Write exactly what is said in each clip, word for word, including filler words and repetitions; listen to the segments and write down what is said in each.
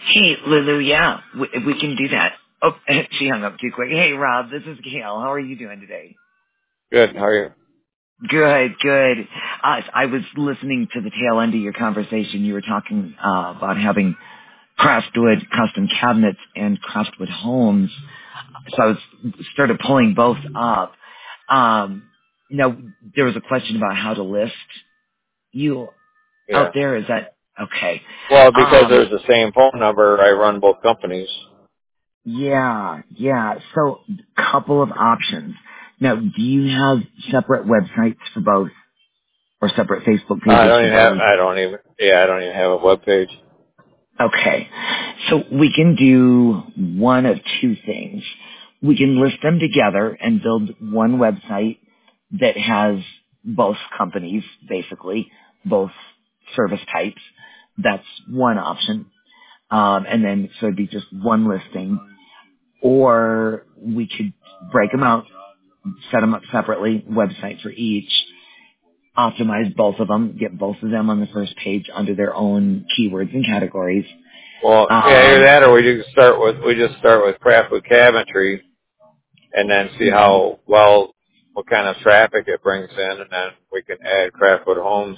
Hey, Lulu, yeah, we, we can do that. Oh, she hung up too quick. Hey, Rob, this is Gail. How are you doing today? Good. How are you? Good, good. Uh, I was listening to the tail end of your conversation. You were talking uh, about having Craftwood custom cabinets and Craftwood homes. So I was started pulling both up. Um, now, there was a question about how to list you out Yeah. there. Is that okay? Well, because Um, there's the same phone number, I run both companies. Yeah, yeah. So, couple of options. Now, do you have separate websites for both, or separate Facebook I pages don't for even have. both? I don't even. Yeah, I don't even have a web page. Okay. So we can do one of two things. We can list them together and build one website that has both companies, basically, both service types. That's one option. Um, and then, so it'd be just one listing. Or we could break them out, set them up separately, website for each, optimize both of them, get both of them on the first page under their own keywords and categories. Well, yeah, either Um, that, or we just start with we just start with Craftwood Cabinetry, and then see mhm. how well, what kind of traffic it brings in, and then we can add Craftwood Homes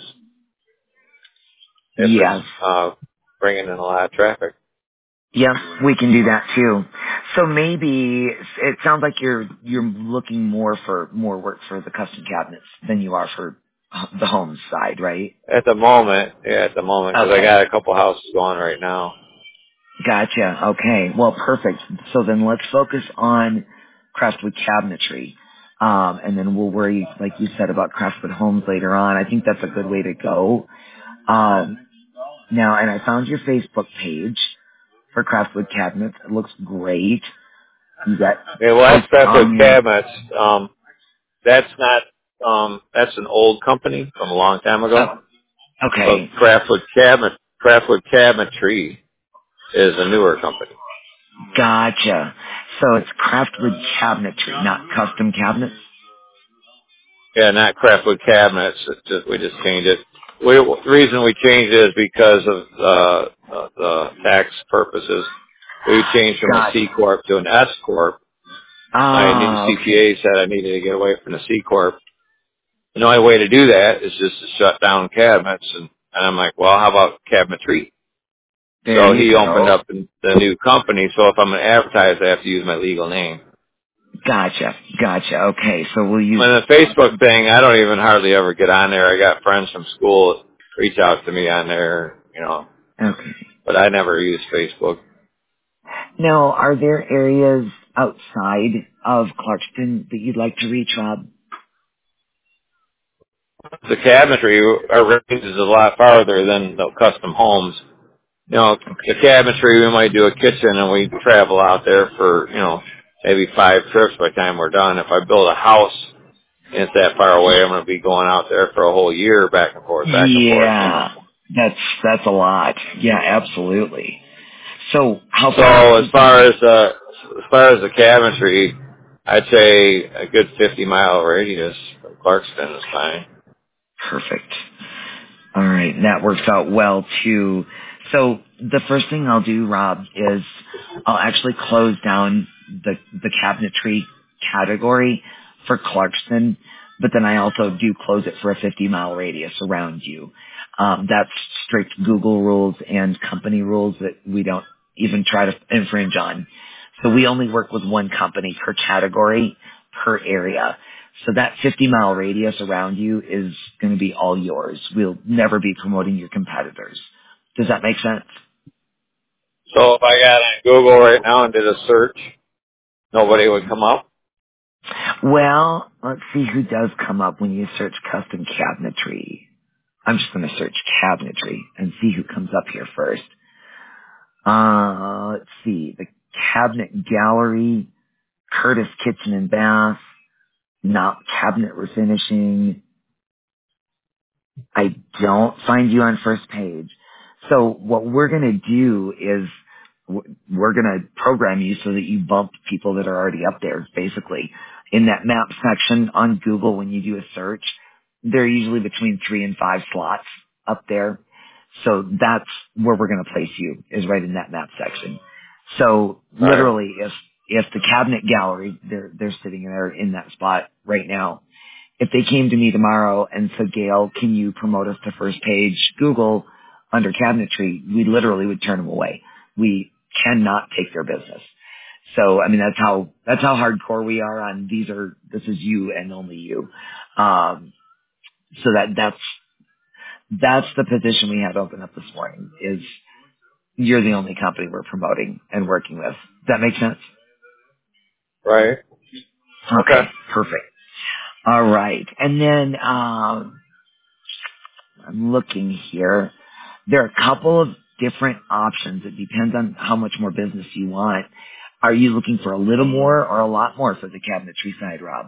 if it's Yes. uh, bringing in a lot of traffic. Yep, we can do that too. So maybe it sounds like you're you're looking more for more work for the custom cabinets than you are for the home side, right? At the moment, yeah, at the moment, because I Okay. got a couple houses going right now. Gotcha. Okay. Well, perfect. So then let's focus on Craftwood cabinetry. Um, and then we'll worry, like you said, about Craftwood homes later on. I think that's a good way to go. Um, now, and I found your Facebook page for Craftwood cabinets. It looks great. You got Yeah, well, that's posts on Craftwood your, Cabinets. Um, that's not. Um, that's an old company from a long time ago. oh, But okay. Craftwood Cabinet, Craftwood Cabinetry is a newer company. Gotcha. So it's Craftwood cabinetry, not custom cabinets? Yeah, not Craftwood Cabinets. It just, we just changed it. We, the reason we changed it is because of uh, uh, the tax purposes. We changed from a C Gotcha. corp to an S corp. My new Ah, C P A okay. said I needed to get away from the C corp. The only way to do that is just to shut down cabinets, and, and I'm like, well, how about cabinetry? There So you he opened go. up the the new company. So if I'm going to advertise, I have to use my legal name. Gotcha. Gotcha. Okay. So we'll use. And the Facebook thing, I don't even hardly ever get on there. I got friends from school that reach out to me on there, you know, Okay. but I never use Facebook. Now, are there areas outside of Clarkston that you'd like to reach, Rob? The cabinetry, our range is a lot farther than the custom homes. You know, the cabinetry, we might do a kitchen and we travel out there for, you know, maybe five trips by the time we're done. If I build a house and it's that far away, I'm going to be going out there for a whole year back and forth, back and forth, you know. Yeah, that's that's a lot. Yeah, absolutely. So, how So far out as do you think? far as uh, as far as the cabinetry, I'd say a good fifty mile radius from Clarkston is fine. Perfect. All right, that works out well too. So the first thing I'll do, Rob, is I'll actually close down the the cabinetry category for Clarkston, but then I also do close it for a fifty mile radius around you. Um, that's strict Google rules and company rules that we don't even try to infringe on. So we only work with one company per category per area. So that fifty mile radius around you is going to be all yours. We'll never be promoting your competitors. Does that make sense? So if I got on Google right now and did a search, nobody would come up. Well, let's see who does come up when you search custom cabinetry. I'm just going to search cabinetry and see who comes up here first. Uh, let's see. The Cabinet Gallery, Curtis Kitchen and Bath, Not Cabinet Refinishing, I don't find you on first page. So what we're going to do is w- we're going to program you so that you bump people that are already up there, basically. In that map section on Google, when you do a search, there are usually between three and five slots up there. So that's where we're going to place you, is right in that map section. So Right. literally, if if the cabinet gallery, they're they're sitting there in that spot right now. If they came to me tomorrow and said, Gail, can you promote us to first page Google under cabinetry? We literally would turn them away. We cannot take their business. So, I mean, that's how, that's how hardcore we are on these are, this is you and only you. Um, so that, that's, that's the position we had open up this morning is you're the only company we're promoting and working with. Does that make sense? Right. Okay, Okay. perfect. All right. And then, um, I'm looking here. There are a couple of different options. It depends on how much more business you want. Are you looking for a little more or a lot more for the cabinetry side, Rob?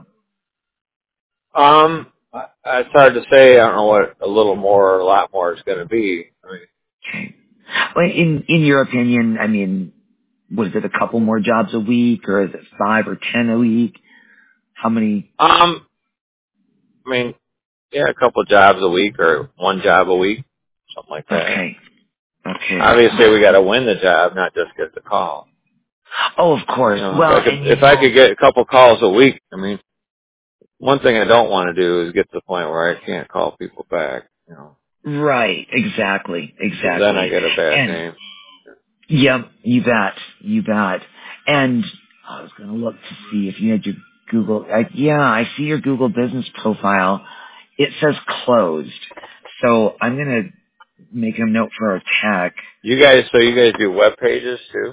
Um, I- it's hard to say. I don't know what a little more or a lot more is going to be. I mean, Okay. Well, in in your opinion, I mean, was it a couple more jobs a week, or is it five or ten a week? How many? um, I mean, yeah, a couple jobs a week or one job a week, something like that. Okay. Okay. Obviously, we got to win the job, not just get the call. Oh, of You course. know, if Well, I could, and you if I could know, get a couple calls a week, I mean, one thing I don't want to do is get to the point where I can't call people back. You know, right? Exactly. because then I Exactly. get a bad And name. yep, you bet, you bet. And I was going to look to see if you had your Google. I, yeah, I see your Google business profile. It says closed. So I'm going to make a note for our tech. You guys, so you guys do web pages too?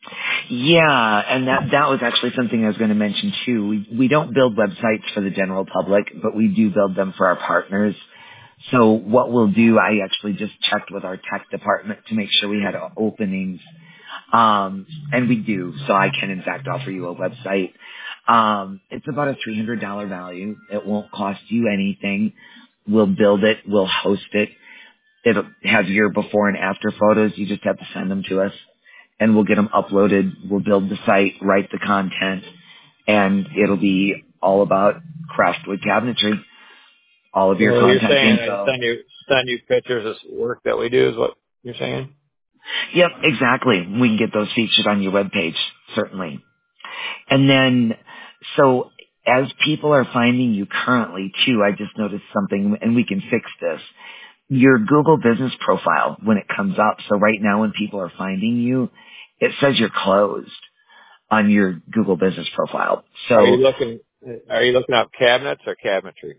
Yeah, and that that was actually something I was going to mention too. We we don't build websites for the general public, but we do build them for our partners. So what we'll do, I actually just checked with our tech department to make sure we had openings. Um, and we do, so I can in fact offer you a website. Um, it's about a three hundred dollars value. It won't cost you anything. We'll build it. We'll host it. It'll have your before and after photos. You just have to send them to us and we'll get them uploaded. We'll build the site, write the content, and it'll be all about craftwood cabinetry. All of your So you're contact saying I info. send you send you pictures of work that we do is what you're saying? Yep, exactly. We can get those featured on your webpage, certainly. And then, so as people are finding you currently too, I just noticed something and we can fix this. Your Google business profile, when it comes up, so right now when people are finding you, it says you're closed on your Google business profile. Are you So, looking are you looking up cabinets or cabinetry?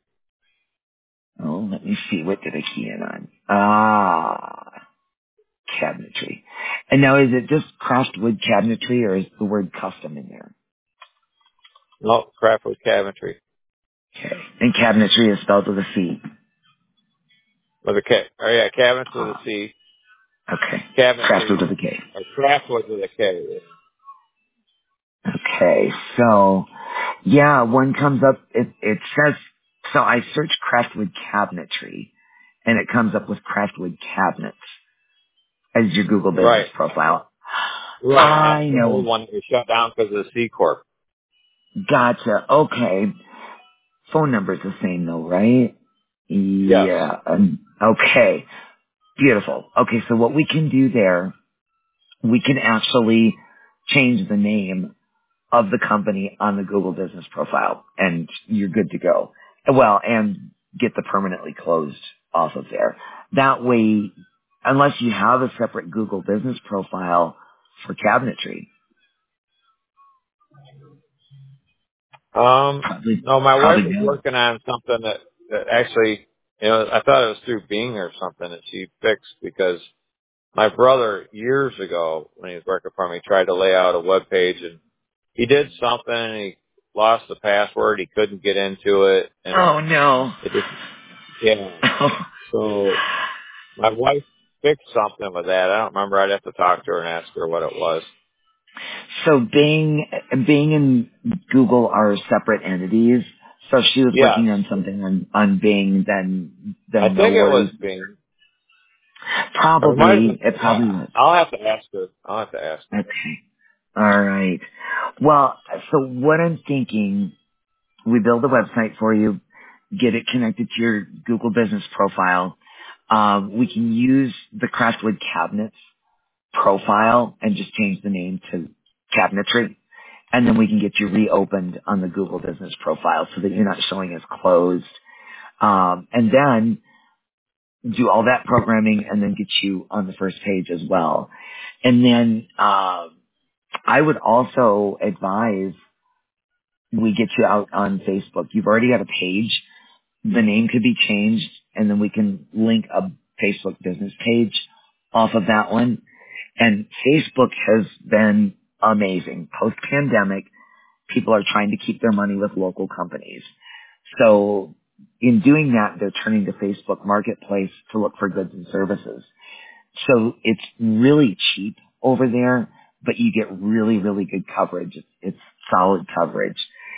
oh, let me see, what did I key in on? Ah, cabinetry. And now is it just craftwood cabinetry or is the word custom in there? No, crap with cabinetry. Okay. And cabinetry is spelled with a C. With a K. Oh yeah, cabinets with a Ah, C. okay. Craftwood Cabinetry with a K. or craftwood with a K. Okay, so yeah, one comes up. It it says so. I search craftwood cabinetry, and it comes up with craftwood cabinets as your Google business Right. profile. Right, and that's I the old know. one that was shut down because of the C Corp. Gotcha. Okay. Phone number's the same though, right? Yes. Yeah. Um, okay. Beautiful. Okay, so what we can do there, we can actually change the name of the company on the Google business profile and you're good to go. Well, and get the permanently closed off of there. That way, unless you have a separate Google business profile for cabinetry, Um probably, no, my wife probably was no. working on something that, that actually you know, I thought it was through Bing or something that she fixed because my brother years ago when he was working for me tried to lay out a web page and he did something and he lost the password, he couldn't get into it and Oh no. it just yeah. So my wife fixed something with that. I don't remember. I'd have to talk to her and ask her what it was. So Bing, Bing and Google are separate entities. So if she was Yes. working on something on, on Bing, then, I then no think it was worries. Bing. Or it might have Probably, been it I, probably was. I'll have to ask her. I'll have to ask her. Okay. All right. Well, so what I'm thinking, we build a website for you, get it connected to your Google business profile. Um, we can use the Craftwood Cabinets profile and just change the name to Cabinetry. And then we can get you reopened on the Google Business profile so that you're not showing as closed. Um, and then do all that programming and then get you on the first page as well. And then uh, I would also advise we get you out on Facebook. You've already got a page. The name could be changed, and then we can link a Facebook business page off of that one. And Facebook has been amazing. Post-pandemic, people are trying to keep their money with local companies. So in doing that, they're turning to Facebook Marketplace to look for goods and services. So it's really cheap over there, but you get really, really good coverage. It's, it's solid coverage.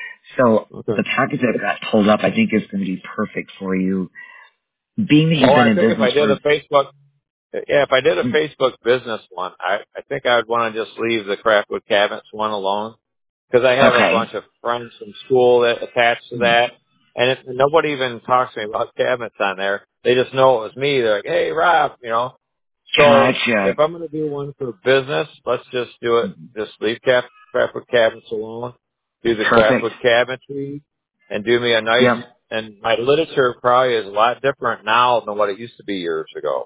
So Okay. the package that got pulled up, I think is going to be perfect for you. Being that you've Oh, been I in think if business I did for, a Facebook, yeah, if I did a mm, Facebook business one, I, I think I would want to just leave the Craftwood Cabinets one alone because I have a okay, bunch of friends from school that attached to mm, that, and it, nobody even talks to me about cabinets on there. They just know it was me. They're like, "Hey, Rob," you know. So gotcha, if I'm going to do one for business, let's just do it. mm, Just leave cap, Craftwood Cabinets alone. Do the perfect, Craftwood Cabinetry, and do me a nice. yep, And my literature probably is a lot different now than what it used to be years ago.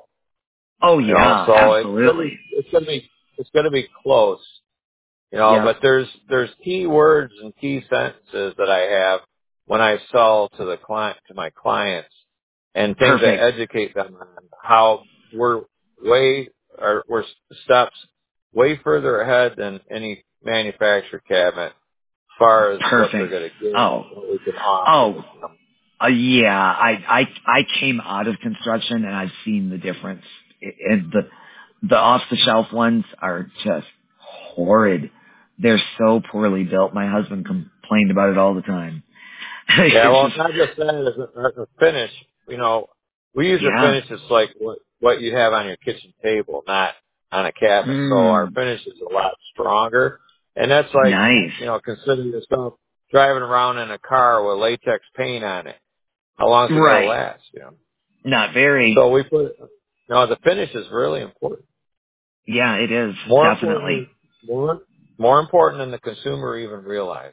oh You know, yeah, so it's gonna absolutely, be it's gonna be it's gonna be close. You know, yep, but there's there's key words and key sentences that I have when I sell to the client to my clients, and things that perfect, educate them on how we're way or we're steps way further ahead than any manufacturer cabinet as far as what they're perfect, going to get, oh, what we can offer. oh, Uh, yeah, I, I, I came out of construction and I've seen the difference. It, it, the, the off the shelf ones are just horrid. They're so poorly built. My husband complained about it all the time. Yeah, It's well, just, it's not just that. It's a, it's a finish. You know, we use a yeah. finish that's like what what you have on your kitchen table, not on a cabinet. So our Mm, finish is a lot stronger, and that's like nice. you know, consider yourself driving around in a car with latex paint on it. How long is it going to Right. last? You know. Not very. So we put no. The finish is really important. Yeah, it is. More important Definitely. than more more important than the consumer even realizes.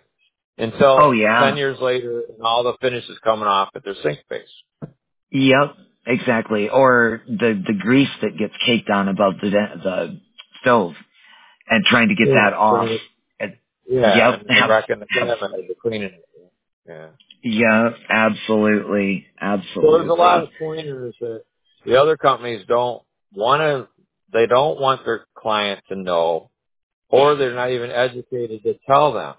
Oh Until ten yeah. years later, and all the finish is coming off at their sink face. Yep. Exactly. Or the, the grease that gets caked on above the, the stove and trying to get Yeah, that off. so And, yeah, yep. and, and Abs- wrecking the cabinet as you're cleaning it. Yeah. yeah, absolutely. So there's a lot Absolutely. of pointers that the other companies don't want to. They don't want their client to know, or they're not even educated to tell them.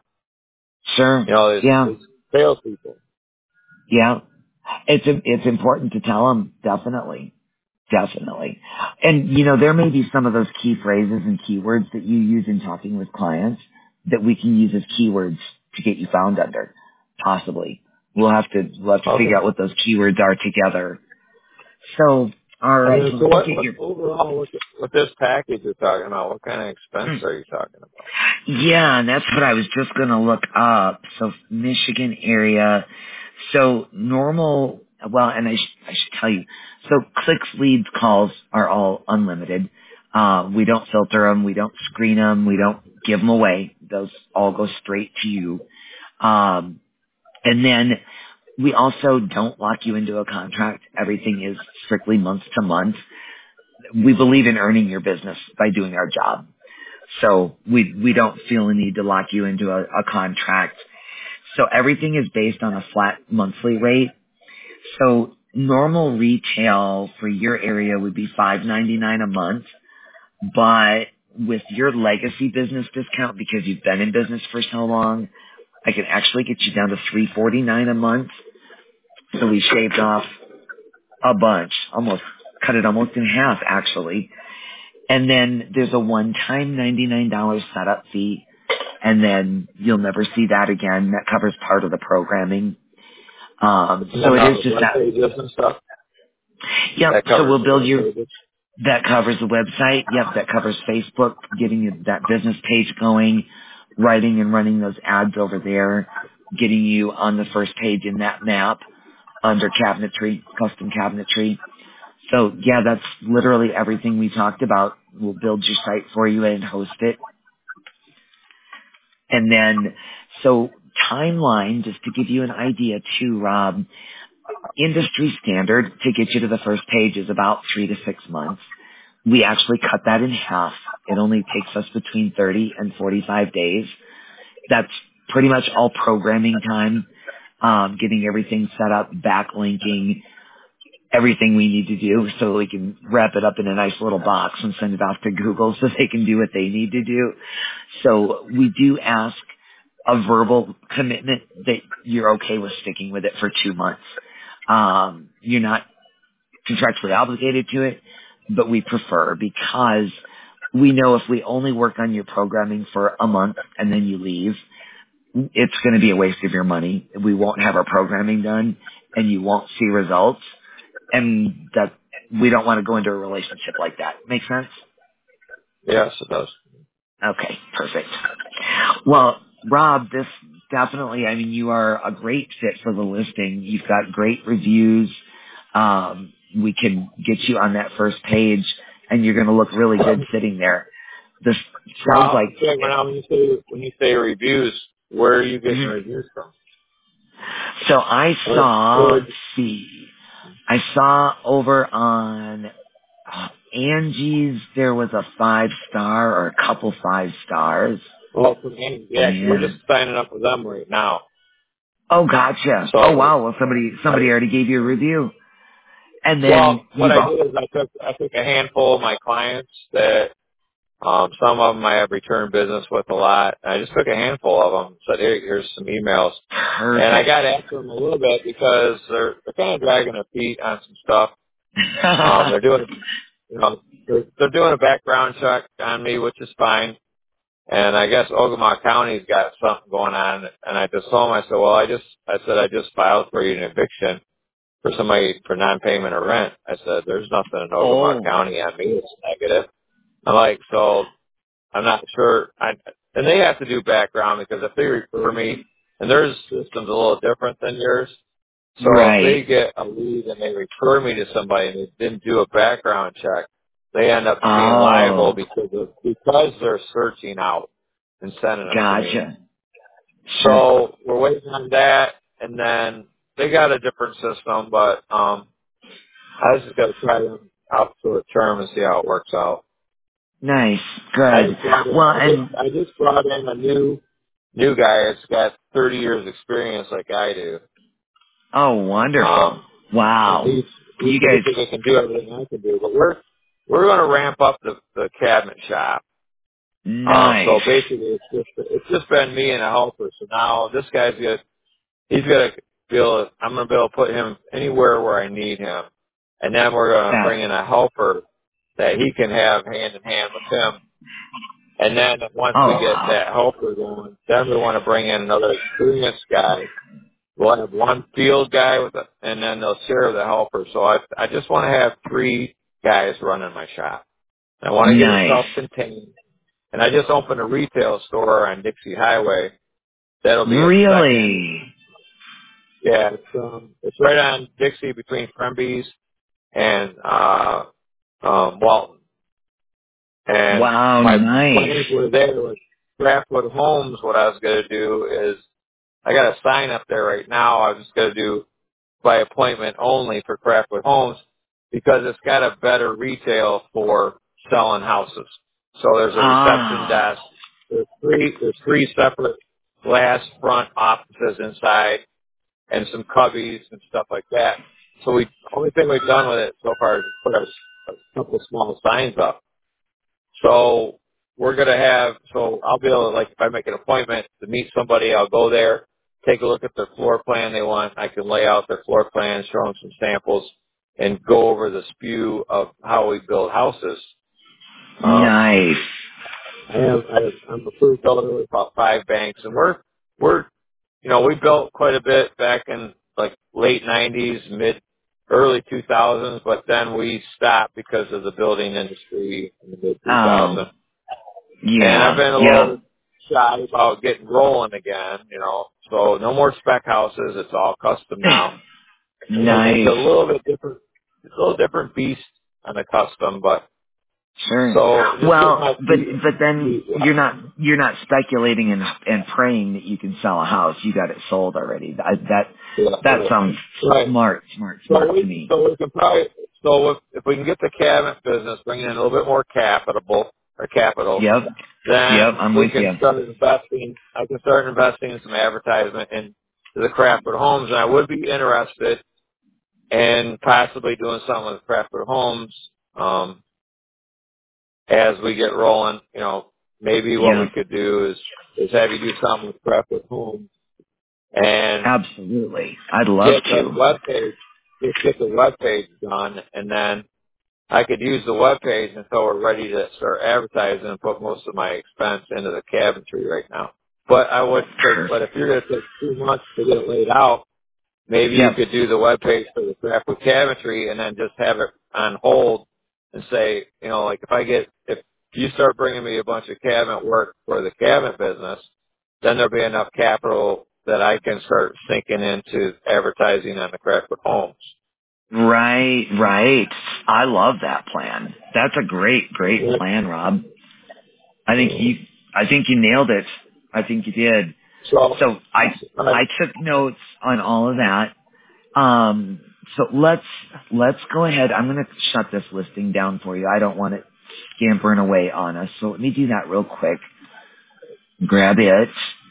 Sure. You know, it's, Yeah. it's salespeople. Yeah. It's, it's important to tell them. Definitely. Definitely. And, you know, there may be some of those key phrases and keywords that you use in talking with clients that we can use as keywords to get you found under. Possibly. We'll have to, we'll have to figure Okay. out what those keywords are together. So, all And right. then, So so let's look what, at what your, overall, what, what this package you're talking about? What kind of expense hmm. are you talking about? Yeah, and that's what I was just going to look up. So Michigan area. So normal, well, and I, sh- I should tell you. So clicks, leads, calls are all unlimited. Uh, we don't filter them. We don't screen them. We don't give them away. Those all go straight to you. Um, and then we also don't lock you into a contract. Everything is strictly month to month. We believe in earning your business by doing our job. So we we don't feel a need to lock you into a, a contract. So everything is based on a flat monthly rate. So normal retail for your area would be five ninety nine a month, but with your legacy business discount, because you've been in business for so long, I can actually get you down to three forty nine a month. So we shaved off a bunch, almost cut it almost in half actually. And then there's a one time ninety-nine dollars setup fee, and then you'll never see that again. That covers part of the programming. Um, And so then it is uh, just web that. pages and stuff Yep. that So covers we'll the build web you. pages. That covers the website. Yep. That covers Facebook, getting you that business page going, writing and running those ads over there, getting you on the first page in that map under cabinetry, custom cabinetry. So yeah, that's literally everything we talked about. We'll build your site for you and host it. And then, so timeline, just to give you an idea too, Rob, industry standard to get you to the first page is about three to six months. We actually cut that in half. It only takes us between thirty and forty-five days. That's pretty much all programming time, um, getting everything set up, backlinking, everything we need to do so we can wrap it up in a nice little box and send it off to Google so they can do what they need to do. So we do ask a verbal commitment that you're okay with sticking with it for two months. Um, you're not contractually obligated to it, but we prefer because we know if we only work on your programming for a month and then you leave, it's going to be a waste of your money. We won't have our programming done and you won't see results. And that we don't want to go into a relationship like that. Make sense? Yes, it does. Okay, perfect. Well, Rob, this definitely, I mean, you are a great fit for the listing. You've got great reviews. Um, we can get you on that first page and you're going to look really good sitting there. This sounds Well, like, okay, now when you say when you say reviews, where are you getting Mhm. reviews from? So I Or, saw, or let's see, I saw over on uh, Angie's, there was a five star or a couple five stars. well, from Andy, yeah, 'cause we're just And, signing up with them right now. oh, gotcha. Oh, So, wow. Well, somebody, somebody I, already gave you a review. And then well, what you've, I al- did is I took I took a handful of my clients that um, some of them I have return business with a lot. I just took a handful of them, said, Here, here's some emails, and I perfect. got after them a little bit because they're they're kind of dragging their feet on some stuff. Um, they're doing, you know, they're, they're doing a background check on me, which is fine. And I guess Ogama County's got something going on. And I just told them, I said, well, I just, I said, I just filed for you an eviction for somebody for non-payment of rent. I said, there's nothing in Ogama Oh, County on me that's negative. I'm like, so I'm not sure. I, and they have to do background because if they refer me, and their system's a little different than yours. So if right. they get a lead and they refer me to somebody and they didn't do a background check, they end up being liable Oh, because of, because they're searching out and sending them to me. gotcha. Sure. So we're waiting on that, and then they got a different system, but um, I was just gonna try them out to a term and see how it works out. Nice. I Good. just brought in, Well, I just and, I just brought in a new new guy that's got thirty years experience like I do. oh, wonderful. Um, and Wow. he's he's You guys, basically can do everything I can do. But we're we're going to ramp up the the cabinet shop. Um, nice. so basically, it's just it's just been me and a helper. So now this guy's gonna he's gonna be able. I'm gonna be able to put him anywhere where I need him, and then we're gonna That, bring in a helper that he can have hand in hand with him. And then once oh, we get wow. that helper going, then we want to bring in another experienced guy. We'll have one field guy with a, and then they'll share the helper. So I I just want to have three guys running my shop. I want to get it Nice. self-contained. And I just opened a retail store on Dixie Highway. That'll be a second. Really? Yeah, it's um it's right on Dixie between Fremby's and uh um Walton. And Wow, my nice. plans were there with Craftwood Homes. What I was gonna do is I got a sign up there right now. I was just gonna do by appointment only for Craftwood Homes because it's got a better retail for selling houses. So there's a reception Ah, desk. There's three there's three separate glass front offices inside and some cubbies and stuff like that. So we only thing we've done with it so far is put a, a couple small signs up. So we're gonna have so I'll be able to, like, if I make an appointment to meet somebody, I'll go there, take a look at their floor plan they want. I can lay out their floor plan, show them some samples, and go over the spew of how we build houses. Um, nice. I have I have, I'm approved builder with about five banks, and we're we're you know we built quite a bit back in like late nineties, mid early two thousands, but then we stopped because of the building industry in the mid two Oh, thousands. And I've yeah, been a yeah. little shy about getting rolling again, you know. So no more spec houses. It's all custom now. And it's a Nice. little bit different. it's a little different beast on the custom, but Sure. so just get Well, my but feet. but then feet you're wet. not you're not speculating and and praying that you can sell a house. You got it sold already. That that Yeah, that right. sounds Right. smart, smart, So smart to we me. so we can probably so if, if we can get the cabinet business bringing in a little bit more capital or capital, Yep. Yep. then I'm we with can you. start investing. I can start investing in some advertisement into the Craftwood Homes, and I would be interested in possibly doing something with Craftwood Homes um, as we get rolling. You know, maybe what Yeah. we could do is is have you do something with Craftwood Homes and Absolutely. I'd love get the to. web page, just get the web page done, and then I could use the web page until we're ready to start advertising and put most of my expense into the cabinetry right now. But I would take, but Perfect. if you're going to take two months to get it laid out, maybe you Yep. could do the web page for the graphic cabinetry and then just have it on hold and say, you know, like if I get, if you start bringing me a bunch of cabinet work for the cabinet business, then there'll be enough capital that I can start sinking into advertising on the Craftwood Homes. Right, right. I love that plan. That's a great, great plan, Rob. I think you, I think you nailed it. I think you did. So, So I, I, I took notes on all of that. Um, so let's, let's go ahead. I'm going to shut this listing down for you. I don't want it scampering away on us. So let me do that real quick. Grab it.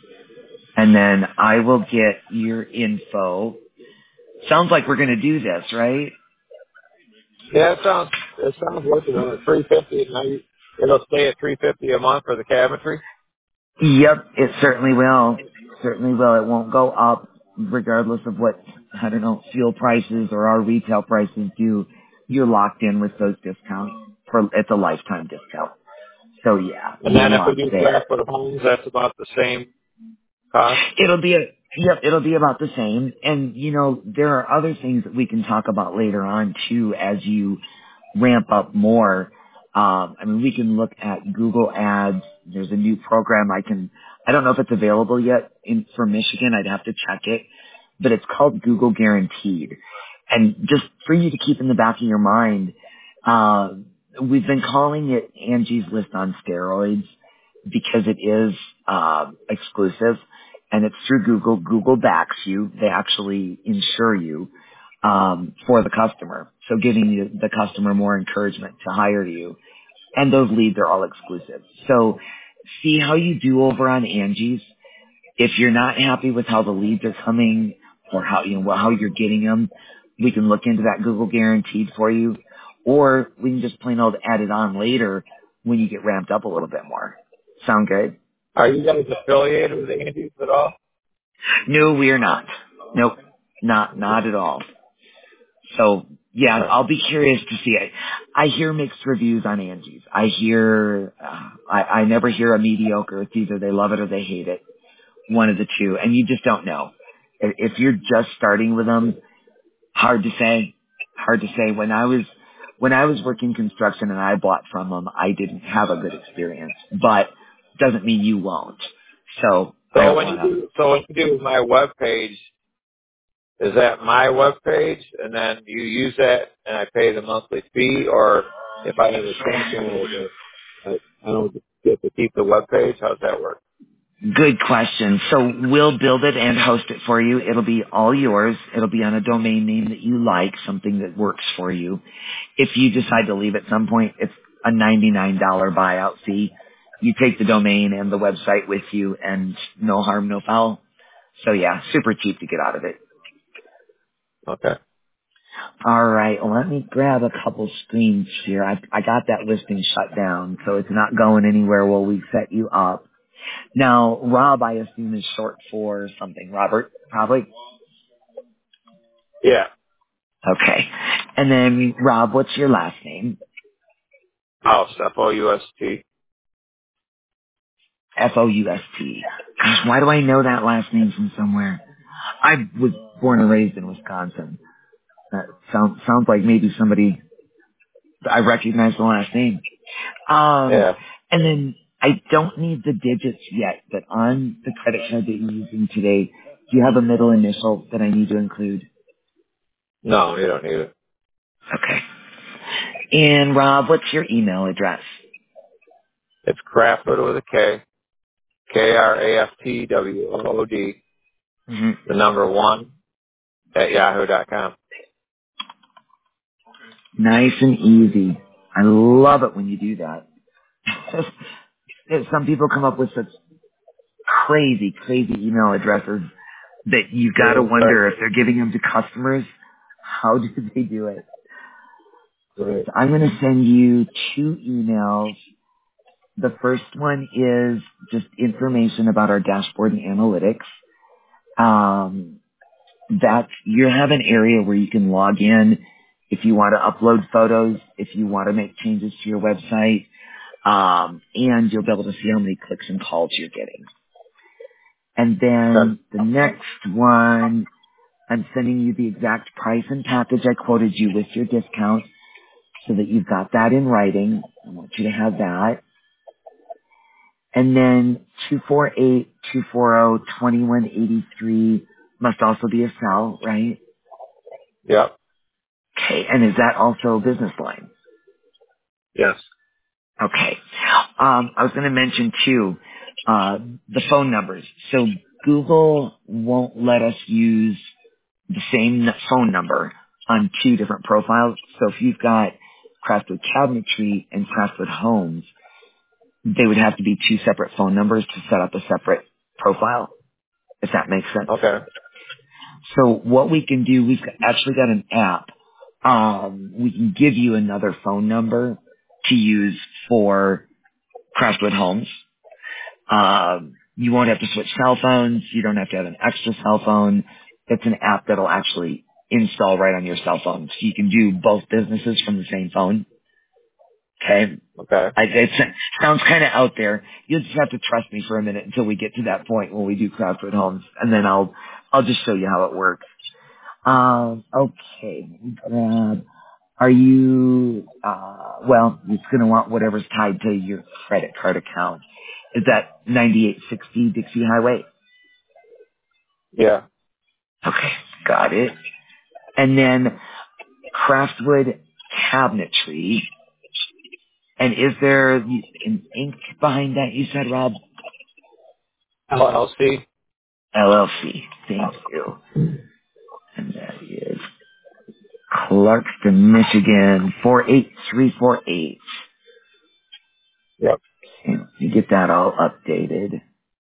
And then I will get your info. Sounds like we're going to do this, right? Yeah, it sounds it sounds workable. At three fifty, and I, it'll stay at three fifty a month for the cabinetry. Yep, it certainly will. Certainly will. It won't go up regardless of what, I don't know, fuel prices or our retail prices do. You're locked in with those discounts. For, it's a lifetime discount. So yeah, And you're then if we locked do there. craft for the homes, that's about the same cost. It'll be a, yep, it'll be about the same. And you know, there are other things that we can talk about later on too as you ramp up more. Um, I mean, we can look at Google Ads. There's a new program I can, I don't know if it's available yet in, for Michigan. I'd have to check it, but it's called Google Guaranteed. And just for you to keep in the back of your mind, uh, we've been calling it Angie's List on steroids because it is, uh, exclusive and it's through Google. Google backs you. They actually insure you um, for the customer. So giving you, the customer more encouragement to hire you. And those leads are all exclusive. So see how you do over on Angie's. If you're not happy with how the leads are coming or how, you know, how you're getting them, we can look into that Google Guaranteed for you. Or we can just plain old add it on later when you get ramped up a little bit more. Sound good? Are you guys affiliated with Andes at all? No, we are not. Nope. Not, not at all. So yeah, Okay. I'll be curious to see it. I hear mixed reviews on Angie's. I hear, uh, I, I never hear a mediocre. It's either they love it or they hate it. One of the two. And you just don't know. If if you're just starting with them, hard to say. Hard to say. When I was, when I was working construction and I bought from them, I didn't have a good experience, but doesn't mean you won't. So I So don't when you want to. do so when you do my web page, is that my web page, and then you use that, and I pay the monthly fee, or if I have a extension, I, I don't get to keep the web page. How's that work? Good question. So we'll build it and host it for you. It'll be all yours. It'll be on a domain name that you like, something that works for you. If you decide to leave at some point, it's a ninety-nine dollars buyout fee. You take the domain and the website with you and no harm, no foul. So yeah, super cheap to get out of it. Okay. All right, let me grab a couple screens here. I, I got that listing shut down, so it's not going anywhere while we set you up. Now, Rob, I assume, is short for something. Robert, probably? Yeah. Okay. And then, Rob, what's your last name? House F O U S T. F O U S T. Gosh, why do I know that last name from somewhere? I was born and raised in Wisconsin. That sounds, sounds like maybe somebody, I recognize the last name. Um, Yeah. and then, I don't need the digits yet, but on the credit card that you're using today, do you have a middle initial that I need to include? No, you don't need it. Okay. And Rob, what's your email address? It's Craftwood with a K, K R A F T W O O D, hmm the number one at yahoo dot com. Nice and easy. I love it when you do that. Some people come up with such crazy, crazy email addresses that you got to Right. wonder if they're giving them to customers. How do they do it? Right. So I'm going to send you two emails. The first one is just information about our dashboard and analytics. Um, that you have an area where you can log in if you want to upload photos, if you want to make changes to your website, um, and you'll be able to see how many clicks and calls you're getting. And Okay. then the next one, I'm sending you the exact price and package I quoted you with your discount so that you've got that in writing. I want you to have that. And then two four eight, two four zero, two one eight three must also be a cell, right? Yep. Okay. And is that also a business line? Yes. Okay. Um, I was going to mention too, uh, the phone numbers. So Google won't let us use the same n- phone number on two different profiles. So if you've got Craftwood Cabinetry and Craftwood Homes, they would have to be two separate phone numbers to set up a separate profile, if that makes sense. Okay. So what we can do, we've actually got an app. Um, we can give you another phone number to use for Craftwood Homes. Um, you won't have to switch cell phones. You don't have to have an extra cell phone. It's an app that'll actually install right on your cell phone. So you can do both businesses from the same phone. Okay. Okay. I, it sounds kind of out there. You'll just have to trust me for a minute until we get to that point when we do Craftwood Homes, and then I'll I'll just show you how it works. Um, okay. Let me grab. Are you? Uh, well, it's going to want whatever's tied to your credit card account. Is that ninety-eight sixty Dixie Highway? Yeah. Okay, got it. And then Craftwood Cabinetry. And is there an ink behind that? You said, Rob? L L C. L L C. Thank you. And that is Clarkston, Michigan, four eight three four eight. Yep. Okay, let me get that all updated.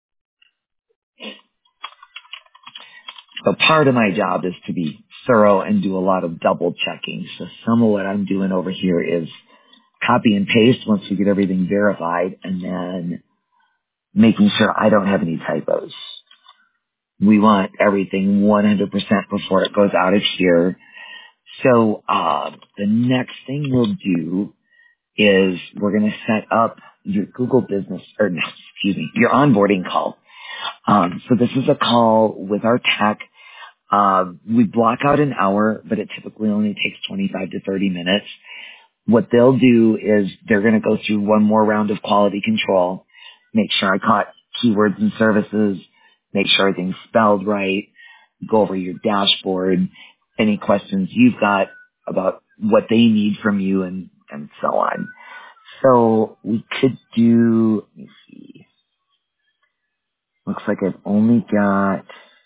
So part of my job is to be thorough and do a lot of double checking. So some of what I'm doing over here is copy and paste once we get everything verified, and then making sure I don't have any typos. We want everything one hundred percent before it goes out of here. So uh, the next thing we'll do is we're going to set up your Google Business, or no, excuse me, your onboarding call. Um, so this is a call with our tech. Uh, we block out an hour, but it typically only takes twenty-five to thirty minutes. What they'll do is they're going to go through one more round of quality control, make sure I caught keywords and services, make sure everything's spelled right, go over your dashboard, any questions you've got about what they need from you, and, and so on. So we could do, let me see, looks like I've only got,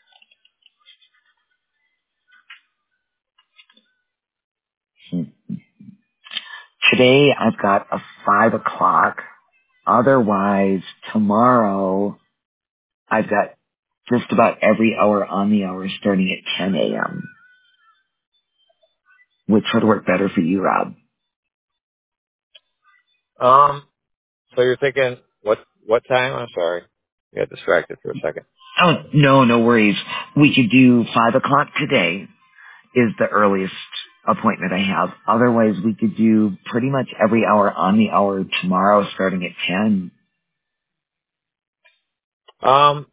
hmm, today I've got a five o'clock. Otherwise, tomorrow I've got just about every hour on the hour starting at ten a.m. Which would work better for you, Rob? Um. So you're thinking what? What time? I'm sorry. I got distracted for a second. Oh, no, no worries. We could do five o'clock today is the earliest appointment I have. Otherwise, we could do pretty much every hour on the hour tomorrow starting at ten. Um.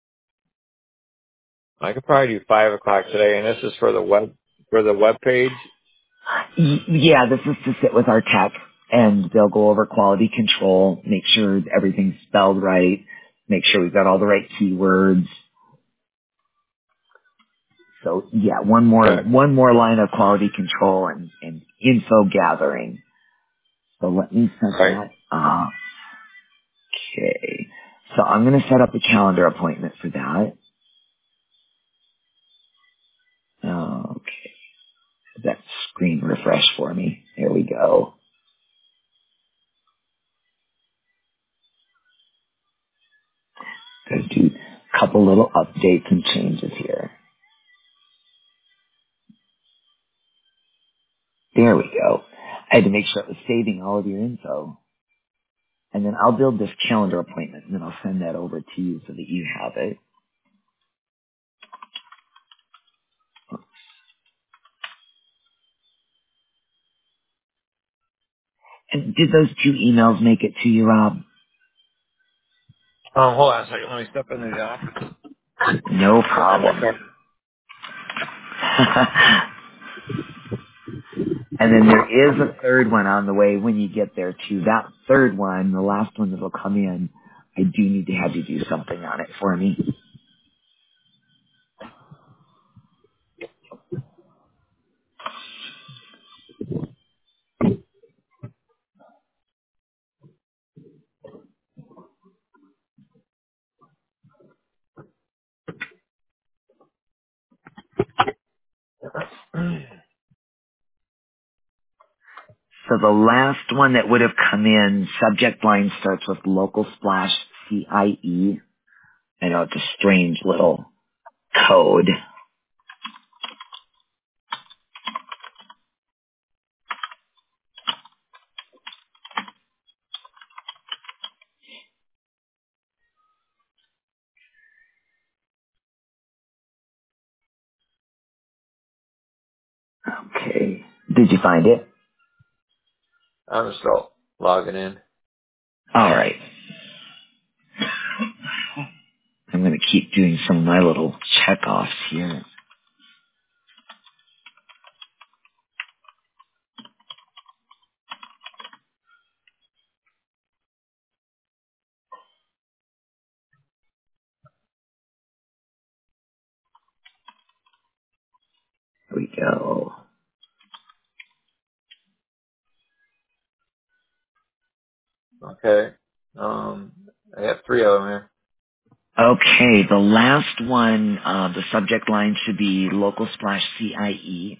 I could probably do five o'clock today, and this is for the web for the web page. Y- yeah, this is to sit with our tech, and they'll go over quality control, make sure everything's spelled right, make sure we've got all the right keywords. So yeah, one more, Okay. one more line of quality control and, and info gathering. So let me set Right. that up. Okay. So I'm going to set up a calendar appointment for that. Okay. That screen refresh for me. There we go. Go do a couple little updates and changes here. There we go. I had to make sure it was saving all of your info. And then I'll build this calendar appointment and then I'll send that over to you so that you have it. And did those two emails make it to you, Rob? Um, hold on a second. Let me step into the office. No Get my problem. pen. And then there is a third one on the way when you get there too. That third one, the last one that'll come in, I do need to have you do something on it for me. So the last one that would have come in, subject line starts with local splash C I E. I know it's a strange little code. Okay. Did you find it? I'm still logging in. All right. I'm going to keep doing some of my little check-offs here. Here we go. Okay. Um, I have three of them here. Okay, the last one, uh, the subject line should be local splash C I E.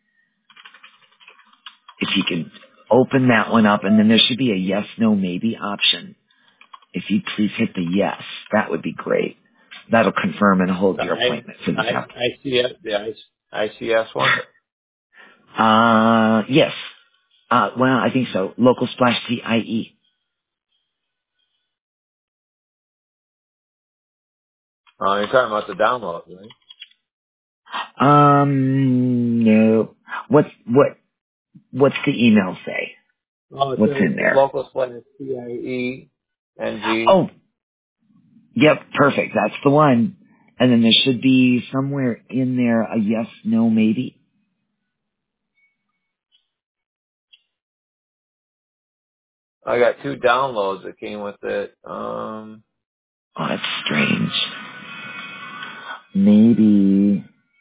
If you could open that one up, and then there should be a yes, no, maybe option. If you please hit the yes, that would be great. That'll confirm and hold The your I, appointment for this I, afternoon. I C S, the I, ICS one. Uh, yes. Uh, well, I think so. Local splash C I E. Uh, you're talking about the download, right? Um, no. What's, what, what's the email say? Oh, it What's says in there? local slash C I E N G. Oh, yep, perfect. That's the one. And then there should be somewhere in there a yes, no, maybe. I got two downloads that came with it. Um, Oh, that's strange. Maybe,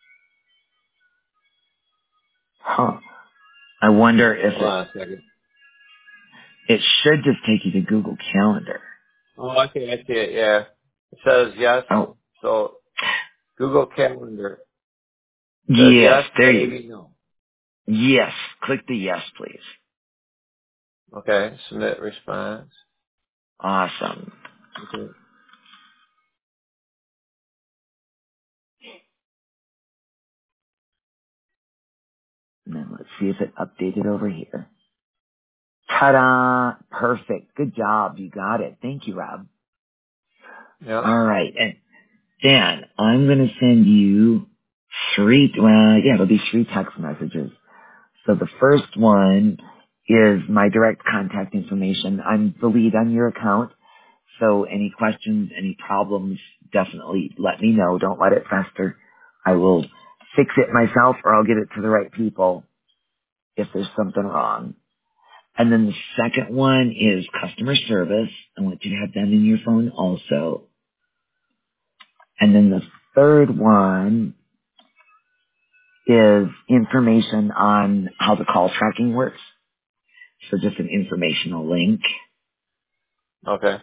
huh. I wonder if hold it, on a second. it should just take you to Google Calendar. Oh, okay, I see it. Yeah, it says yes. Oh, So Google Calendar says yes, yes, there you maybe no. Yes, click the yes, please. Okay, submit response. Awesome. Okay. And then let's see if it updated over here. Ta-da! Perfect. Good job. You got it. Thank you, Rob. Yeah. All right. And Dan, I'm going to send you three, well, yeah, it'll be three text messages. So the first one is my direct contact information. I'm the lead on your account. So any questions, any problems, definitely let me know. Don't let it fester. I will fix it myself or I'll get it to the right people if there's something wrong. And then the second one is customer service. I want you to have them in your phone also. And then the third one is information on how the call tracking works. So just an informational link. Okay.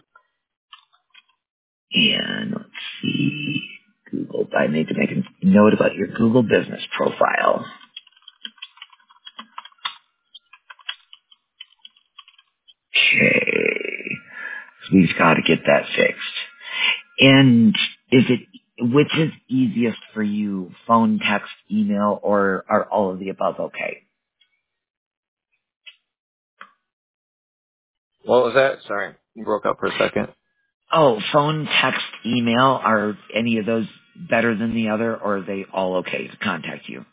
And let's see, Google, I need to make a note about your Google business profile. Okay. We've got to get that fixed. And is it, which is easiest for you, phone, text, email, or are all of the above okay? What was that? Sorry, you broke up for a second. Oh, phone, text, email, are any of those better than the other, or are they all okay to contact you?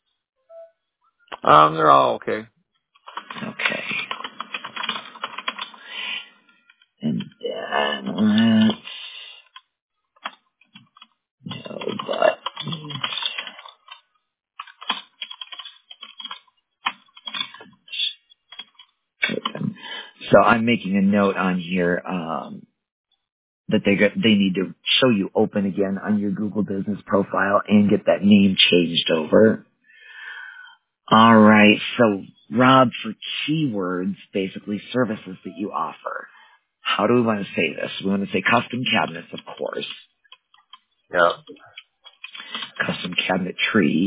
Um, they're all okay. Okay. And then let's, no, but, so I'm making a note on here, um, that they get, they need to show you open again on your Google business profile and get that name changed over. All right. So Rob, for keywords, basically services that you offer. How do we want to say this? We want to say custom cabinets, of course. Yeah. Custom cabinetry.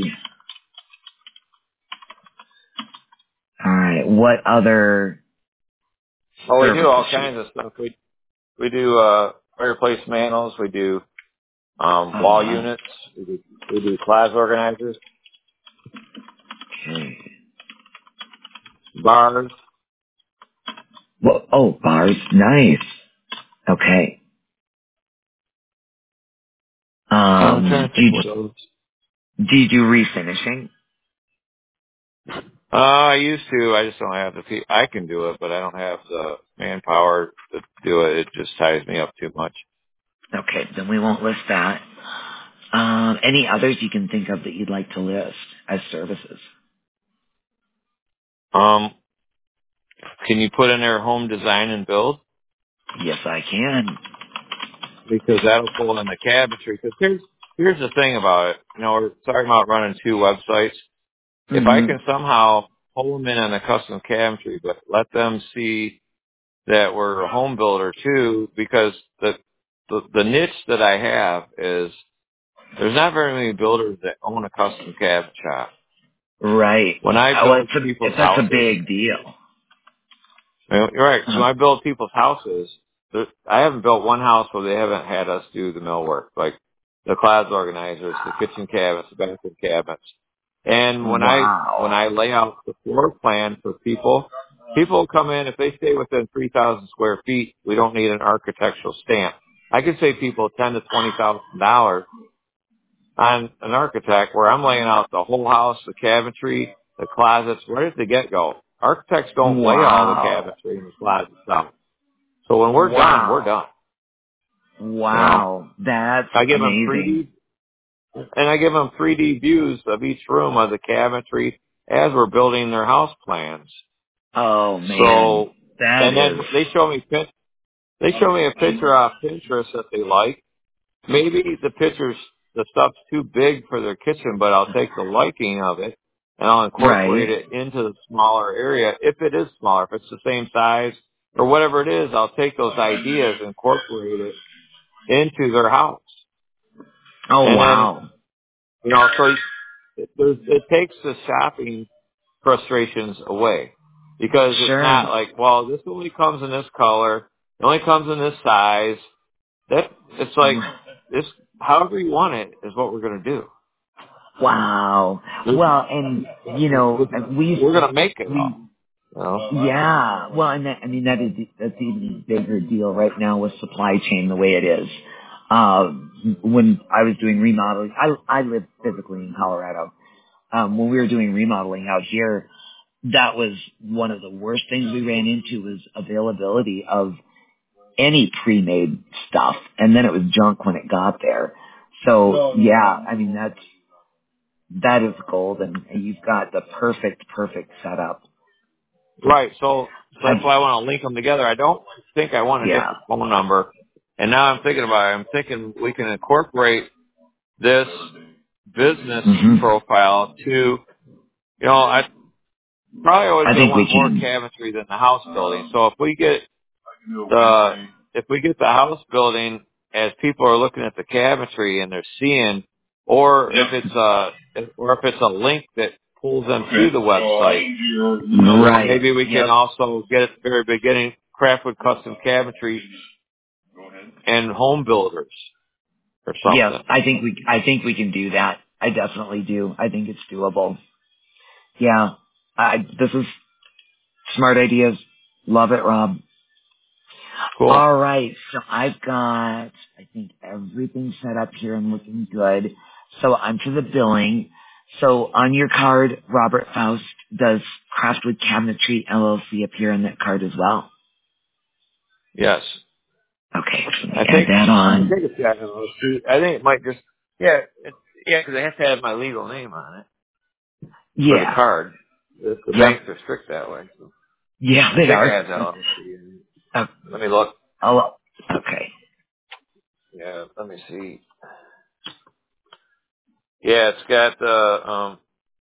All right. What other Oh, we do services all should we? kinds of stuff. We we do uh fireplace manels. We do um Oh wall wow. units. We do we do class organizers, Okay. bars. Well, oh, bars. Nice. Okay. I'm trying Um, to do think you, what those. do you do refinishing? Uh, I used to. I just don't have the. pe- I can do it, but I don't have the manpower to do it. It just ties me up too much. Okay, then we won't list that. Um, any others you can think of that you'd like to list as services? Um, can you put in there home design and build? Yes, I can. Because that'll pull in the cabinetry. Because here's here's the thing about it. You know, we're talking about running two websites. If I Mm-hmm. can somehow pull them in on the custom cabinetry, but let them see that we're a home builder too, because the the, the niche that I have is there's not very many builders that own a custom cabinet shop. Right. When I Oh, it's build a, people's it's, that's a houses, big deal. you know, you're right. So Uh, when I build people's houses, there, I haven't built one house where they haven't had us do the millwork, like the clouds organizers, the kitchen cabinets, the bathroom cabinets. And when I when wow. I lay out the floor plan for people, people come in if they stay within three thousand square feet. We don't need an architectural stamp. I could save people ten to twenty thousand dollars on an architect where I'm laying out the whole house, the cabinetry, the closets, right at the get-go. Architects don't lay all the Wow. cabinetry and the closets out. So when we're done, we're Wow. done. You know, Wow. That's I give them amazing. three D, and I give them three D views of each room of the cabinetry as we're building their house plans. Oh man. So, That and then is, they show me, pic- they show me a picture off Pinterest that they like. Maybe the pictures, the stuff's too big for their kitchen, but I'll take the liking of it and I'll incorporate right. it into the smaller area. If it is smaller, if it's the same size or whatever it is, I'll take those ideas and incorporate it into their house. Oh And then, wow. you know, so it, there's, it takes the shopping frustrations away because it's Sure. not like, well, this only comes in this color. It only comes in this size. That, it's like, this, however you want it is what we're going to do. Wow. Well, and you know, we We're gonna make it we all. You know? yeah. Well, and that, I mean that is that's even a bigger deal right now with supply chain the way it is. Um, when I was doing remodeling, I I live physically in Colorado. Um, when we were doing remodeling out here, that was one of the worst things we ran into was availability of any pre-made stuff, and then it was junk when it got there. So yeah, I mean that's that is gold, and you've got the perfect, perfect setup. Right. So, so I, that's why I want to link them together. I don't think I want a yeah. different phone number. And now I'm thinking about it. I'm thinking we can incorporate this business hmm profile to, you know, I probably always I going to think we want more can. cabinetry than the house building. So if we get the, if we get the house building as people are looking at the cabinetry and they're seeing, or if it's a, or if it's a link that pulls them to the website, you know, Right. maybe we can Yep. also get at the very beginning Craftwood Custom Cabinetry and home builders or Yes, something. I think we. I think we can do that. I definitely do. I think it's doable. Yeah. I. This is smart ideas. Love it, Rob. Cool. All right. So I've got. I think everything set up here and looking good. So I'm to the billing. So on your card, Robert Faust, does Craftwood Cabinetry L L C appear on that card as well? Yes. Okay. Let me I add think, that I on. think it's got an L L C. I think it might just, yeah, it, yeah, because it has to have my legal name on it for the Yeah. card. The, the Yep. banks are strict that way. So Yeah, I they think it are. has L L C in it. Uh, Let me look. oh, okay. Yeah, let me see. Yeah, it's got the, um,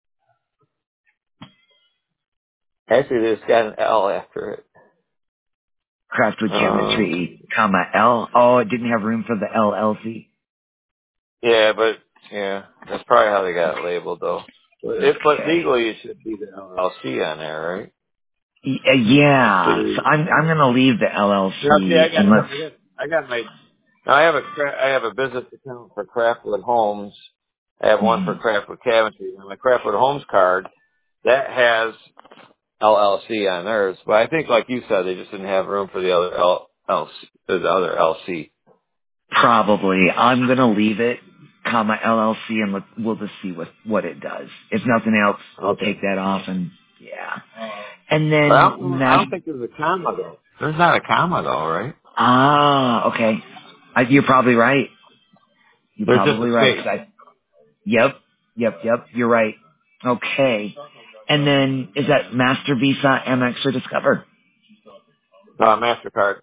actually it's got an L after it. Craftwood Um, Cabinetry, comma, L. Oh, it didn't have room for the L L C. yeah, but, yeah, that's probably how they got it labeled though. But if, but Okay. legally it should be the L L C on there, right? Y- uh, Let's yeah, so see. I'm I'm gonna leave the Now, see, I L L C got, and let's. I got, I got my, now I have a, cra- I have a business account for Craftwood Homes. I have one for Mhm. Craftwood Cabinetry. And my Craftwood Homes card, that has L L C on theirs. But I think, like you said, they just didn't have room for the other L, L C, the other L C. Probably. I'm gonna leave it, comma, L L C, and let, we'll just see what what it does. If nothing else, I'll Okay. take that off and yeah. And But I then don't, I mass. don't think there's a comma though. There's not a comma though, right? Ah, okay. I, you're probably right. You're There's just probably a right. space. 'Cause I, yep, yep, yep. You're right. Okay. And then is that Master Visa, Amex, or Discover? Uh, MasterCard.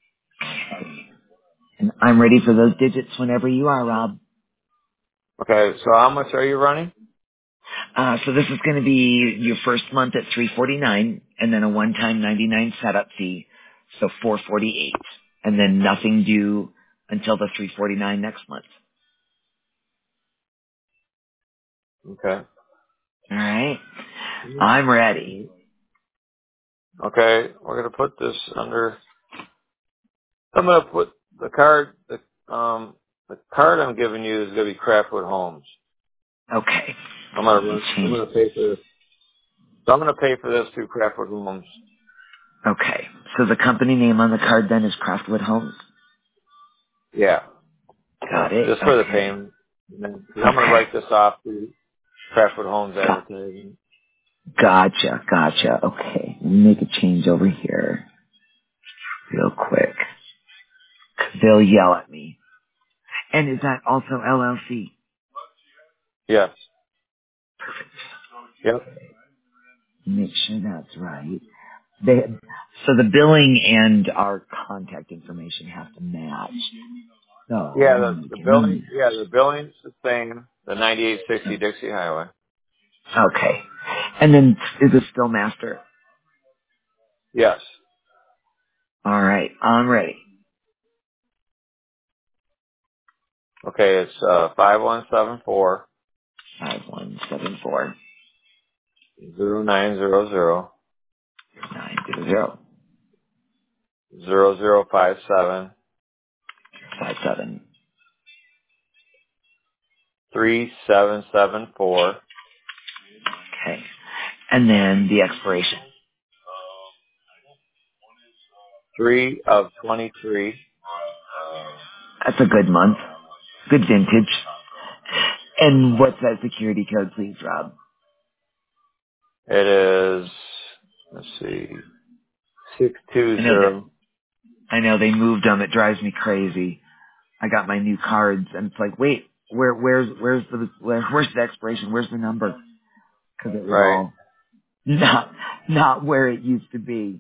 And I'm ready for those digits whenever you are, Rob. Okay, so how much are you running? Uh, so this is going to be your first month at three forty-nine, and then a one-time ninety-nine setup fee, so four forty-eight, and then nothing due until the three forty-nine next month. Okay. All right, I'm ready. Okay, we're gonna put this under. I'm gonna put the card. The um the card I'm giving you is gonna be Craftwood Homes. Okay, I'm gonna let me run. I'm change. gonna pay for this. So I'm gonna pay for this through Craftwood Homes. Okay, so the company name on the card then is Craftwood Homes. Yeah. Got Yep. it. Just for the Okay. payment. And then I'm gonna Okay. write this off to Craftwood Homes Got, advertising. gotcha. Gotcha. Okay. Let me make a change over here real quick. They'll yell at me. And is that also L L C? Yes. Yep. Make sure that's right. They, so the billing and our contact information have to match. So Yeah. let The me the make a billing. Yeah. The billing's the same. The ninety-eight sixty match. Dixie Highway. Okay. And then is it still master? Yes. All right. I'm ready. Okay. It's uh five one seven four Five one seven four zero nine zero zero nine zero zero zero zero five seven five seven. three seven seven four Okay. And then the expiration. three of twenty three. That's a good month. Good vintage. And what's that security code, please, Rob? It is let's see six two I know that. zero. I know they moved them. It drives me crazy. I got my new cards, and it's like, wait, where, where's, where's the, where, where's the expiration? Where's the number? Because it was Right. all not, not where it used to be.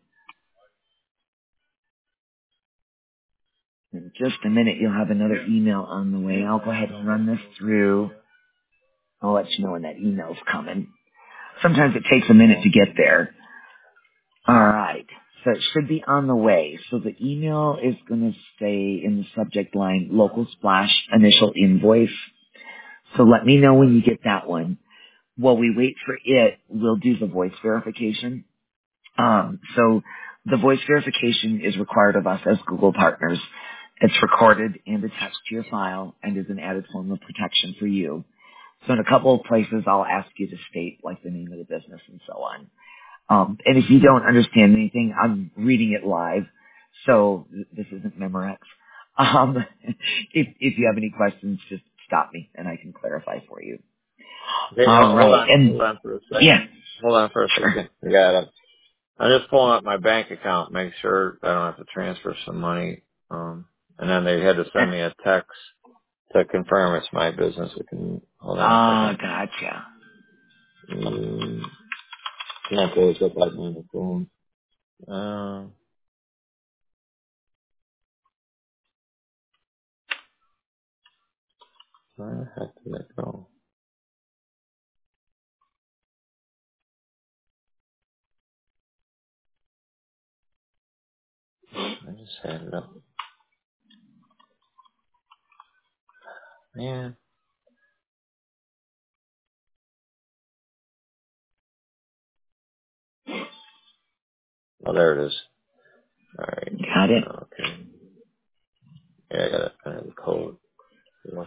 In just a minute, you'll have another email on the way. I'll go ahead and run this through. I'll let you know when that email's coming. Sometimes it takes a minute to get there. All right. So it should be on the way. So the email is going to say in the subject line, local splash initial invoice. So let me know when you get that one. While we wait for it, we'll do the voice verification. Um, so the voice verification is required of us as Google partners. It's recorded and attached to your file and is an added form of protection for you. So in a couple of places, I'll ask you to state like the name of the business and so on. Um, and if you don't understand anything, I'm reading it live, so th- this isn't Memorex. Um, if if you have any questions, just stop me and I can clarify for you. Okay, All hold hold right, on, and hold on for a yeah, second. Hold on for a sure. second. I got it. I'm just pulling up my bank account, make sure I don't have to transfer some money. Um, and then they had to send me a text to confirm it's my business. We can hold on a Ah, second. gotcha. Mm, can't always look like on the phone. Uh, where the heck did that go? I just had it up. Man. Oh, there it is. All right. Got it. Okay. Yeah, I got it. I have the code. All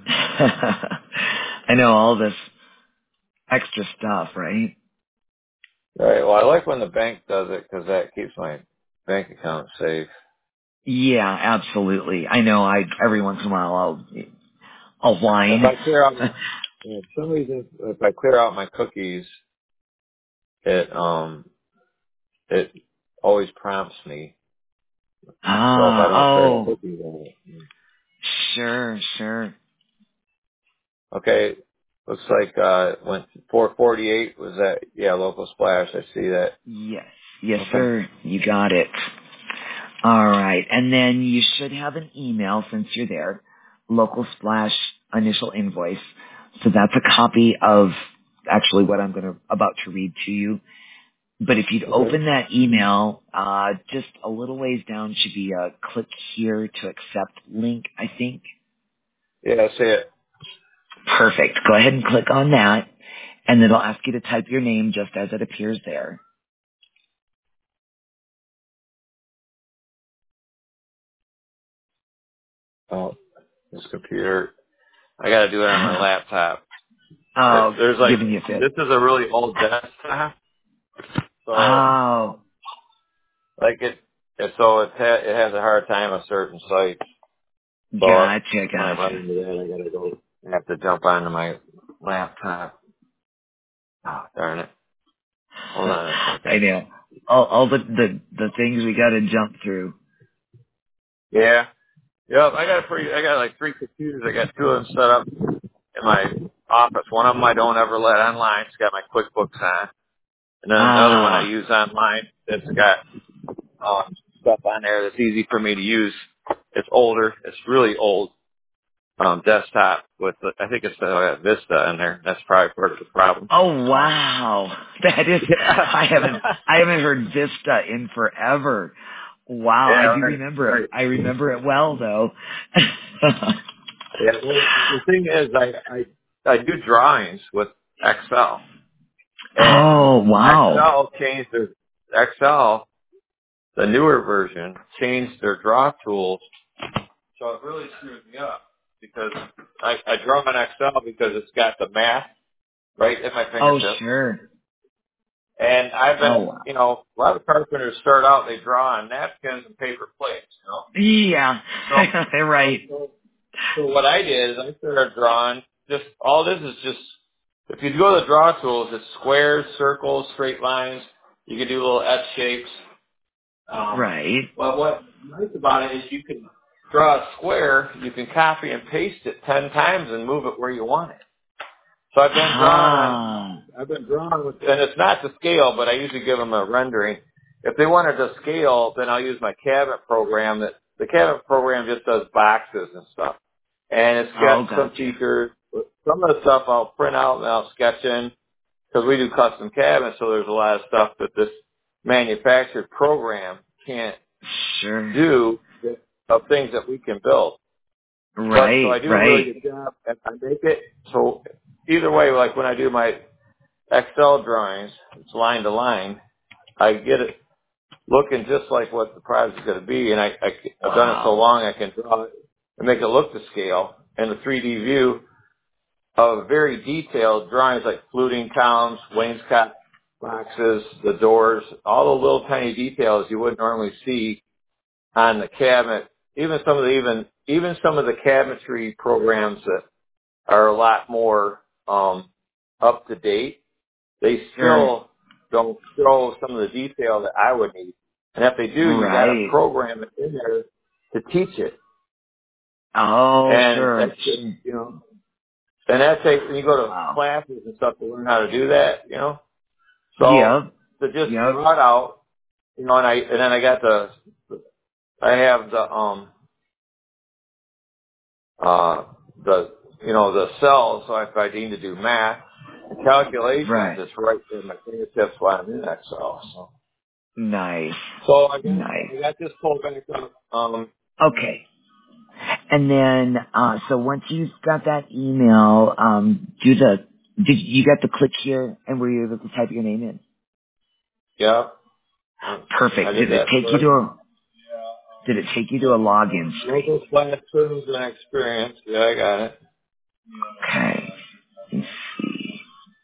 I know all this extra stuff, right? right. Well, I like when the bank does it because that keeps my bank account safe. Yeah, absolutely. I know. I every once in a while I'll I'll If whine. I clear out my, you know, for some reason, if I clear out my cookies, it um it always prompts me. So if I ah, don't clear the oh, cookies on it. sure, sure. Okay. Looks like uh went four forty-eight was that, yeah, local splash. I see that. Yes, yes, Okay. sir. You got it. All right, and then you should have an email since you're there. Local splash initial invoice. So that's a copy of actually what I'm going to about to read to you. But if you'd Okay. open that email, uh, just a little ways down should be a click here to accept link, I think. Yeah, I see it. Perfect. Go ahead and click on that, and then it'll ask you to type your name just as it appears there. Oh, this computer. I gotta do it on my laptop. It, Oh, there's like, giving you a fit. this is a really old desktop. So, Oh, like it, it so it, ha- it has a hard time with certain sites. So gotcha, when I run gotcha. into that, I gotta go. I have to jump onto my laptop. Oh, darn it. Hold on a I second. know. All, all the, the, the things we gotta jump through. Yeah. Yep. I got a pretty. I got like three computers. I got two of them set up in my office. One of them I don't ever let online. It's got my QuickBooks on, and then another one I Ah, use online. It's got um, stuff on there that's easy for me to use. It's older. It's really old. Um, desktop with the, I think it's uh, Vista in there. That's probably part of the problem. oh Um, wow. That is, yeah. I haven't, I haven't heard Vista in forever. Wow, Yeah, I do right, remember it. right. I remember it well though. Yeah, well, the thing is, I, I I do drawings with Excel, and oh wow. Excel changed their Excel, the newer version, changed their draw tools, so it really screwed me up because I, I draw in Excel because it's got the math right at my Oh fingertips, sure. and I've Oh been, wow. you know, a lot of carpenters start out they draw on napkins and paper plates, you know, Yeah, so they're right. so So what I did is I started drawing. Just all this is just if you go to the draw tools, it's squares, circles, straight lines. You can do little F shapes. Um, Right. but what's nice about it is you can draw a square. You can copy and paste it ten times and move it where you want it. So I've been drawing. Ah. I've been drawing with, and it's not to scale, but I usually give them a rendering. If they wanted to scale, then I'll use my cabinet program. That the cabinet program just does boxes and stuff. and it's Oh, got some gotcha. features. Some of the stuff I'll print out and I'll sketch in because we do custom cabinets, so there's a lot of stuff that this manufactured program can't Sure. do of things that we can build. But so Right, I do a really right. good job and I make it so either way, like when I do my Excel drawings, it's line to line, I get it looking just like what the project is going to be, and I, I, I've done it so Wow. long I can draw it and make it look to scale. And the three D view of very detailed drawings like fluting columns, wainscot boxes, the doors, all the little tiny details you wouldn't normally see on the cabinet. Even some of the even even some of the cabinetry programs that are a lot more um, up to date, they Sure. still don't show some of the detail that I would need. And if they do, you got to Right. program it in there to teach it. Oh, And sure. that's just, you know, and that takes, when you go to Wow. classes and stuff to learn how to do that, you know. So Yep. to just Yep. draw it out, you know, and I, and then I got the, I have the, um, uh, the, you know, the cells, so if I need to do math and calculations, Right. it's right there at my fingertips while I'm in Excel. So, Nice. so I got, Nice. I got this pulled back up. Um, Okay. And then, uh, so once you've got that email, um, do the, did you got the click here and were you able to type your name in? yeah, I Perfect. did Did it that take you to first. a, did it take you to a login screen? Local splash terms and experience. Yeah, I got it. Okay. Let's see.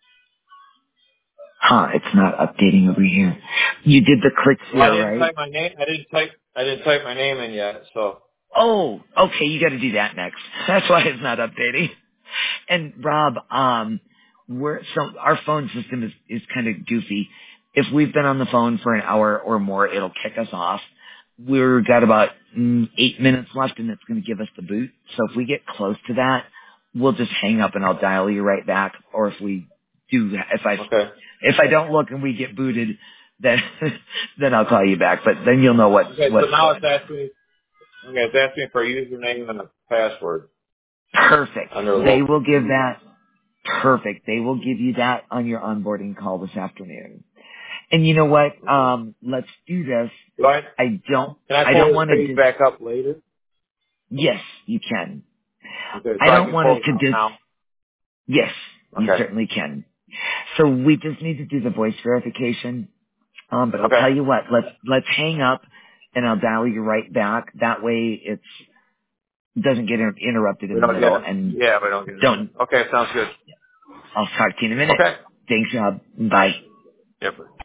Huh, it's not updating over here. You did the click Well, I here, didn't right? type my name. I didn't type. I didn't type my name in yet. So Oh, okay, you gotta do that next. That's why it's not updating. And Rob, um, we're, so our phone system is, is kind of goofy. If we've been on the phone for an hour or more, it'll kick us off. We've got about mm, eight minutes left and it's going to give us the boot. So if we get close to that, we'll just hang up and I'll dial you right back. Or if we do, if I, okay. if I don't look and we get booted, then, then I'll call you back. But then you'll know what's, Okay. So what's now going it's on. asking. Okay, it's asking for a username and a password Perfect. under They local. will give that. Perfect. They will give you that on your onboarding call this afternoon. And you know what? Okay. Um, let's do this. Do I? I don't, Can I I pull don't this want to page dis, back up later? yes, you can. Okay. I So I don't can want close it to out dis, now. yes, you Okay. certainly can. So we just need to do the voice verification. Um, but I'll Okay. tell you what, let's, let's hang up and I'll dial you right back. That way it's, doesn't get inter- interrupted We in the don't get middle it. and Yeah, we don't get it. don't, Okay. Sounds good. I'll talk to you in a minute. Okay. Thanks, Rob. Bye. Yep.